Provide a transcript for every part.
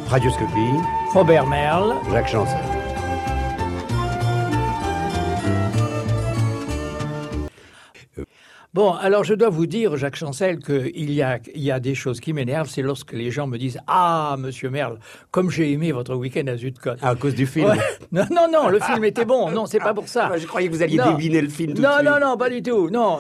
Radioscopie, Robert Merle, Jacques Chancel. Bon, alors je dois vous dire, Jacques Chancel, qu'il y a des choses qui m'énervent, c'est lorsque les gens me disent « Ah, monsieur Merle, comme j'ai aimé votre week-end à Zuidcote. » À cause du film. Ouais. Non, le film était bon. Non, c'est pas pour ça. Je croyais que vous alliez deviner le film tout de suite. Non, pas du tout. Non,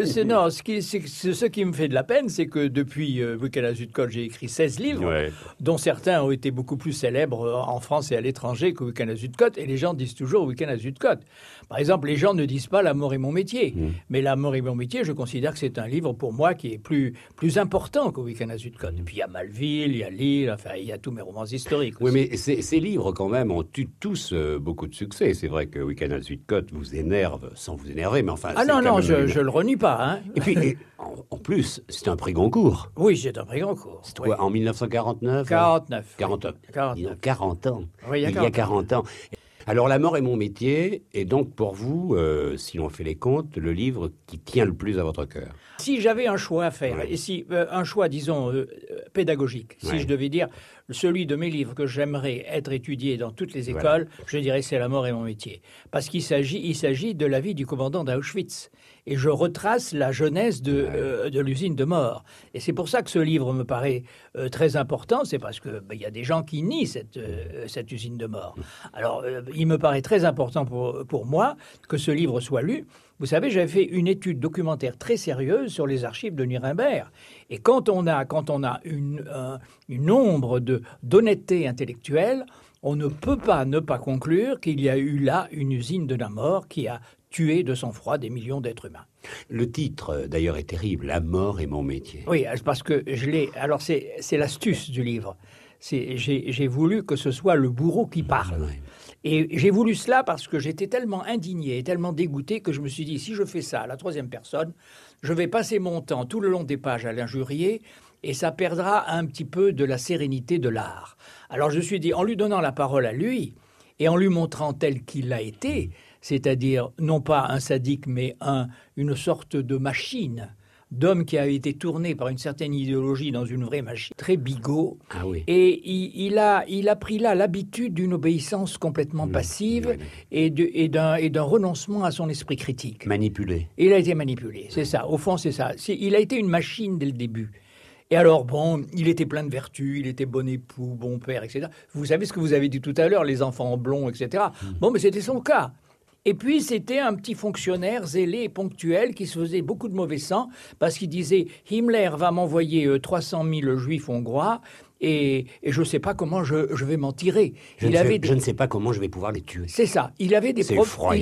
ce qui me fait de la peine, c'est que depuis Week-end à Zuidcote, j'ai écrit 16 livres, dont certains ont été beaucoup plus célèbres en France et à l'étranger que Week-end à Zuidcote, et les gens disent toujours Week-end à Zuidcote. Par exemple, les gens ne disent pas L'amour est mon métier. Mais L'amour est mon métier, je considère que c'est un livre pour moi qui est plus important qu'au Week-end à Zuidcote. Et puis il y a Malville, il y a Lille, enfin il y a tous mes romans historiques aussi. Oui, mais ces livres quand même ont eu tous beaucoup de succès. C'est vrai que Week-end à Zuidcote vous énerve sans vous énerver, mais enfin... Ah non, je le renie pas. Hein. Et puis, en plus, c'est un prix Goncourt. Oui, c'est un prix Goncourt. C'est quoi, en 1949 49. 49. 49. 40 ans. Oui, il y a 40 ans. Alors, La mort est mon métier, et donc pour vous, si on fait les comptes, le livre qui tient le plus à votre cœur. Si j'avais un choix à faire, et si un choix, disons, pédagogique, si je devais dire celui de mes livres que j'aimerais être étudié dans toutes les écoles, je dirais c'est La mort est mon métier. Parce qu'il s'agit de la vie du commandant d'Auschwitz. Et je retrace la genèse de l'usine de mort. Et c'est pour ça que ce livre me paraît très important, c'est parce que y a des gens qui nient cette usine de mort. Alors, il me paraît très important pour moi que ce livre soit lu. Vous savez, j'avais fait une étude documentaire très sérieuse sur les archives de Nuremberg. Et quand on a une ombre d'honnêteté intellectuelle, on ne peut pas ne pas conclure qu'il y a eu là une usine de la mort qui a tué de sang-froid des millions d'êtres humains. Le titre, d'ailleurs, est terrible. La mort est mon métier. Oui, parce que je l'ai... Alors, c'est l'astuce du livre. J'ai voulu que ce soit le bourreau qui parle. Et j'ai voulu cela parce que j'étais tellement indigné et tellement dégoûté que je me suis dit, si je fais ça à la troisième personne, je vais passer mon temps tout le long des pages à l'injurier et ça perdra un petit peu de la sérénité de l'art. Alors je me suis dit, en lui donnant la parole à lui et en lui montrant tel qu'il a été, c'est-à-dire non pas un sadique mais une sorte de machine, d'homme qui a été tourné par une certaine idéologie dans une vraie machine, très bigot. Ah oui. Et il a pris là l'habitude d'une obéissance complètement passive et d'un renoncement à son esprit critique. Manipulé. Il a été manipulé, c'est ça. Au fond, c'est ça. Il a été une machine dès le début. Et alors, bon, il était plein de vertus, il était bon époux, bon père, etc. Vous savez ce que vous avez dit tout à l'heure, les enfants blonds, etc. Bon, mais c'était son cas. Et puis, c'était un petit fonctionnaire zélé et ponctuel qui se faisait beaucoup de mauvais sang parce qu'il disait « Himmler va m'envoyer 300 000 juifs hongrois et je ne sais pas comment je vais m'en tirer. » Je ne sais pas comment je vais pouvoir les tuer. C'est ça. Il avait des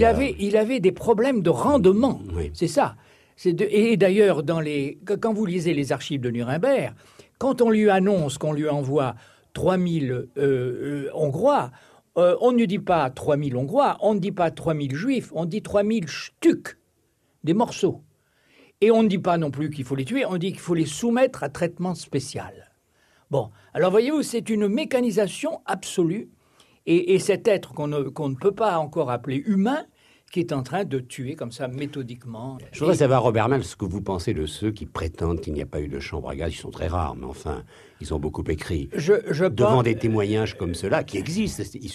problèmes de rendement. Oui. C'est ça. Et d'ailleurs, quand vous lisez les archives de Nuremberg, quand on lui annonce qu'on lui envoie 3000 Hongrois, on ne dit pas 3000 Hongrois, on ne dit pas 3000 Juifs, on dit 3000 Stück, des morceaux. Et on ne dit pas non plus qu'il faut les tuer, on dit qu'il faut les soumettre à traitement spécial. Bon, alors voyez-vous, c'est une mécanisation absolue, et cet être qu'on ne peut pas encore appeler humain, qui est en train de tuer comme ça méthodiquement. Je voudrais savoir, Robert Merle, ce que vous pensez de ceux qui prétendent qu'il n'y a pas eu de chambre à gaz. Ils sont très rares, mais enfin, ils ont beaucoup écrit. Devant des témoignages comme ceux-là, qui existent, il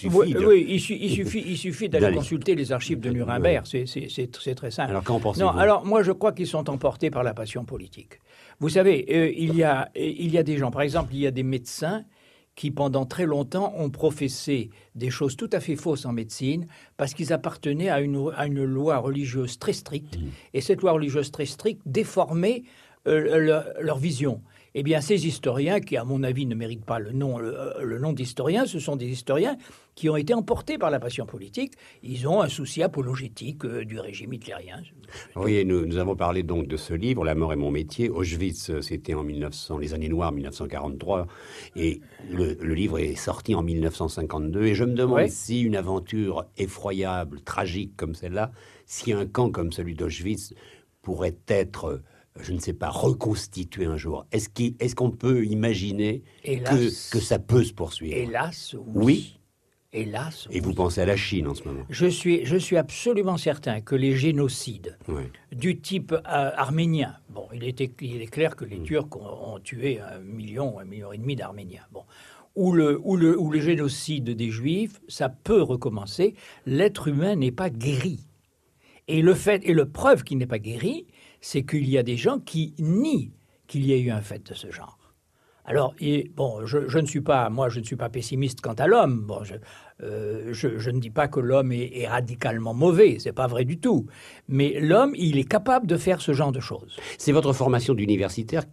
suffit d'aller consulter les archives de Nuremberg. C'est très simple. Alors, qu'en pensez-vous ? Alors, moi, je crois qu'ils sont emportés par la passion politique. Vous savez, il y a des gens, par exemple, il y a des médecins qui, pendant très longtemps, ont professé des choses tout à fait fausses en médecine parce qu'ils appartenaient à une loi religieuse très stricte. Et cette loi religieuse très stricte déformait leur vision. Eh bien, ces historiens, qui, à mon avis, ne méritent pas le nom d'historien, ce sont des historiens qui ont été emportés par la passion politique. Ils ont un souci apologétique du régime hitlérien. Oui, nous avons parlé donc de ce livre, La mort est mon métier. Auschwitz, c'était en les années noires, 1943. Et le livre est sorti en 1952. Et je me demande si une aventure effroyable, tragique comme celle-là, si un camp comme celui d'Auschwitz pourrait être... je ne sais pas, reconstituer un jour. Est-ce qu'on peut imaginer que ça peut se poursuivre ? Hélas, oui. Hélas. Et vous pensez à la Chine en ce moment ? Je suis absolument certain que les génocides du type arménien, bon, il est clair que les Turcs ont tué 1,5 million d'Arméniens. Bon. ou le génocide des Juifs, ça peut recommencer. L'être humain n'est pas guéri. Et la preuve qu'il n'est pas guéri, c'est qu'il y a des gens qui nient qu'il y ait eu un fait de ce genre. Alors, je ne suis pas pessimiste quant à l'homme. Bon, je ne dis pas que l'homme est radicalement mauvais, c'est pas vrai du tout. Mais l'homme, il est capable de faire ce genre de choses. C'est votre formation d'universitaire